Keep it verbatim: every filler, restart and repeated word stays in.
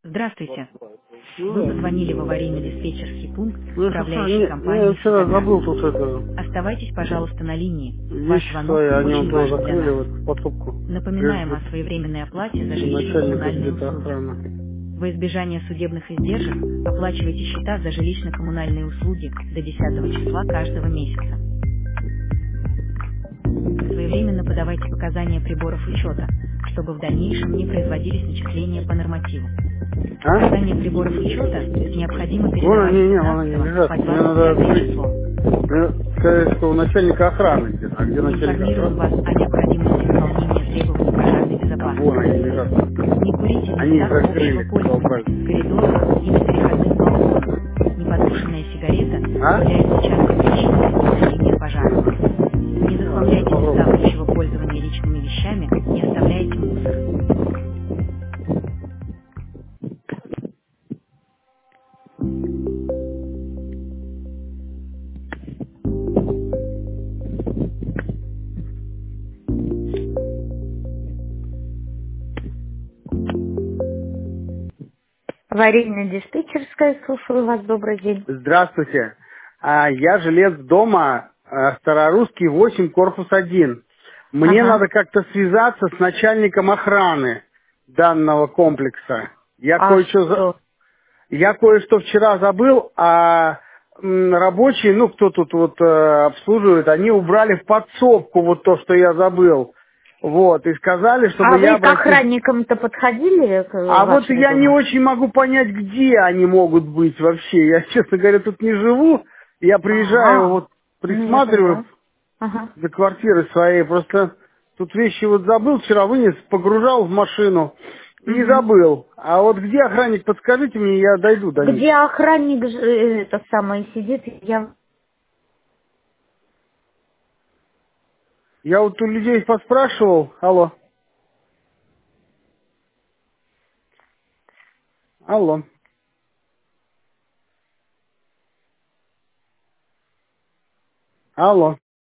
Здравствуйте. Ну Вы да. позвонили в аварийно-диспетчерский пункт, Ну, я, собственно, управляющей не, я компании вчера «Светоград». забыл тут это, Оставайтесь, пожалуйста, на линии. Ваш вещи звонок свои, они вон очень тоже важен для закрыли нас. в эту подсобку. Напоминаем Прежде о своевременной оплате за начальника жилищно-коммунальные где-то услуги. охраны. Во избежание судебных издержек оплачивайте счета за жилищно-коммунальные услуги до десятого числа каждого месяца. Своевременно подавайте показания приборов учета, чтобы в дальнейшем не производились начисления по нормативу. А? Показания приборов учета необходимо Вон передавать они, с не, вон они пятнадцатого лежат. по Мне двадцать надо пятое открыть. число. Мне сказали, что у начальника охраны где-то. А где начальник Информируем вас охраны? о необходимости выполнения требований пожарной А, вон они безопасности. лежат. Не курите в Они их местах общего закрыли, пользования, колбасят. в коридорах и на переходных балконах. Непотушенная сигарета А? является частой причиной возникновения пожара. Не Ладно, сейчас захламляйте места попробуем. общего пользования личными вещами, не оставляйте мусор. Аварийно-диспетчерская, слушаю вас, добрый день. Здравствуйте. А, я жилец дома а, Старорусский восемь, корпус один. Мне Ага. надо как-то связаться с начальником охраны данного комплекса. Я А кое-что за- что? я кое-что вчера забыл, а м, рабочие, ну кто тут вот э, обслуживает, они убрали в подсобку вот то, что я забыл. Вот, и сказали, чтобы А я вы к обратил. охранникам-то подходили к э, А вот вашего я не дома? очень могу понять, где они могут быть вообще. Я, честно говоря, тут не живу. Я приезжаю, А, вот ну я присматриваю поняла. Ага. за квартирой своей. Просто тут вещи вот забыл, вчера вынес, погружал в машину и Мгм. забыл. А вот где охранник, подскажите мне, я дойду до них. Где охранник ж- э, это самое сидит, я... Я вот у людей поспрашивал. Алло, алло, алло.